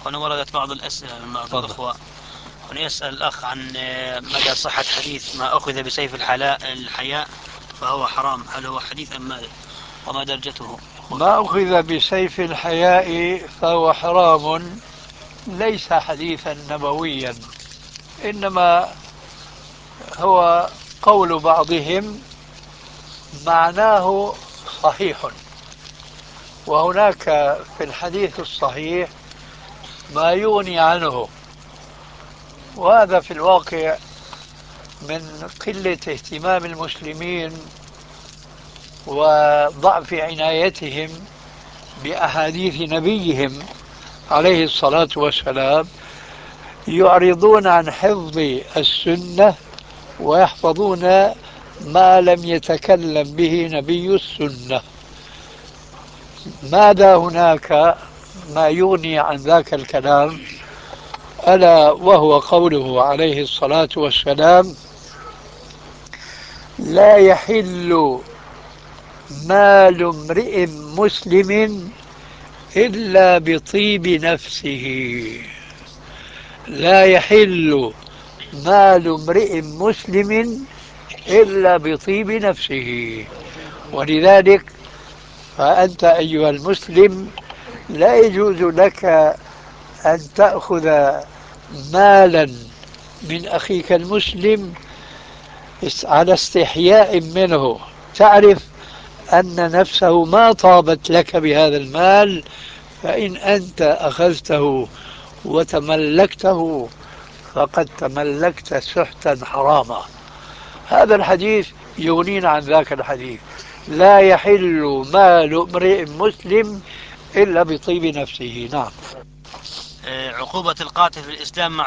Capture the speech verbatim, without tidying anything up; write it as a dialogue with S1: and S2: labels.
S1: هنا وردت بعض الأسئلة من بعض
S2: تفضل.
S1: الأخوة. هنا يسأل الأخ عن مدى صحة حديث ما أخذ بسيف الحلاء الحياء فهو حرام، هل هو حديث أم ماذا؟ وما درجته؟
S2: ما أخذ بسيف الحياء فهو حرام ليس حديثا نبويا، إنما هو قول بعضهم معناه صحيح. وهناك في الحديث الصحيح ما يغني عنه، وهذا في الواقع من قلة اهتمام المسلمين وضعف عنايتهم بأحاديث نبيهم عليه الصلاة والسلام. يعرضون عن حفظ السنة ويحفظون ما لم يتكلم به نبي السنة. ماذا هناك ما يغني عن ذاك الكلام، ألا وهو قوله عليه الصلاة والسلام: لا يحل مال امرئ مسلم إلا بطيب نفسه. لا يحل مال امرئ مسلم إلا بطيب نفسه. ولذلك فأنت أيها المسلم لا يجوز لك أن تأخذ مالا من أخيك المسلم على استحياء منه، تعرف أن نفسه ما طابت لك بهذا المال، فإن أنت أخذته وتملكته فقد تملكت سحتا حراما. هذا الحديث يغنينا عن ذاك الحديث: لا يحل مال امرئ مسلم إلا بطيب نفسه. نعم.
S1: عقوبة القاتل في الإسلام